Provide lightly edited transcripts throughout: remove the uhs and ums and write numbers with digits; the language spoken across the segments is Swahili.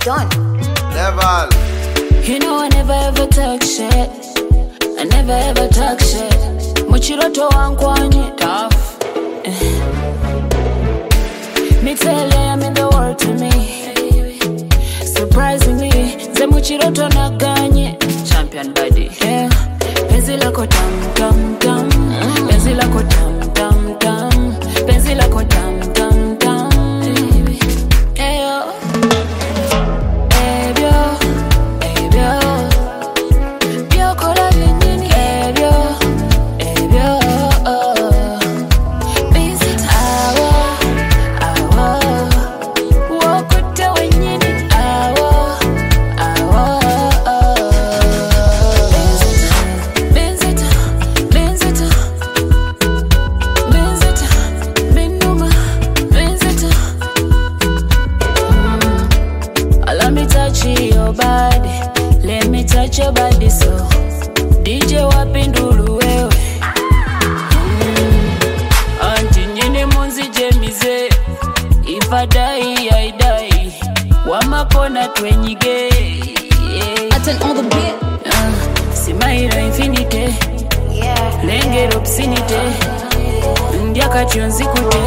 done. Level. You know I never ever talk shit. I never ever talk shit. Muchiroto wankwanye tough. Me tell you I'm in the world to me. Surprisingly, ze muchiroto naganye. Champion body. Yeah. Penzi lako tam tam tam. Penzi lako tam tam tam. Penzi lako tam tam tam. Hey yo. Your body, let me touch your body so DJ wapindulu wewe Auntie nyene munzi jemize If I die, I die Wamakona twenyige I turn on the beat. Simaira infinite Lengero obscenite Ndiaka chionzikute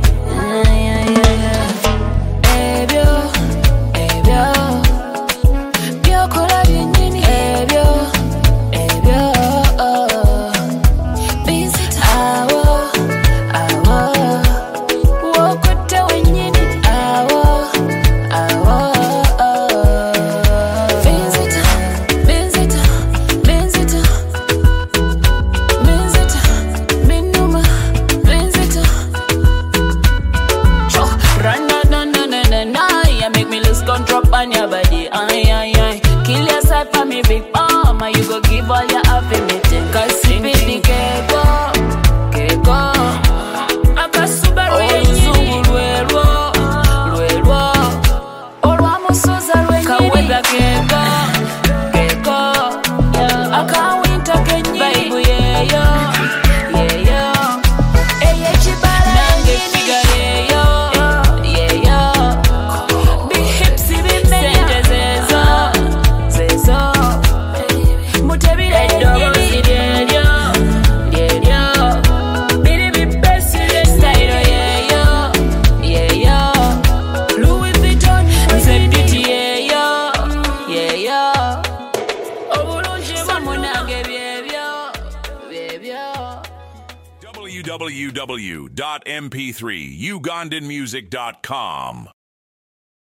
Drop on your body, kill yourself for me, big mama. You go give all your affirmation. Cause if it the keko Akasubaru yenye Lwelwo Olwa musuza lwenyini Kaweza keko Akawinta kenyini Baibu yeyo Eye chibala nange figa yeyo www.mp3ugandanmusic.com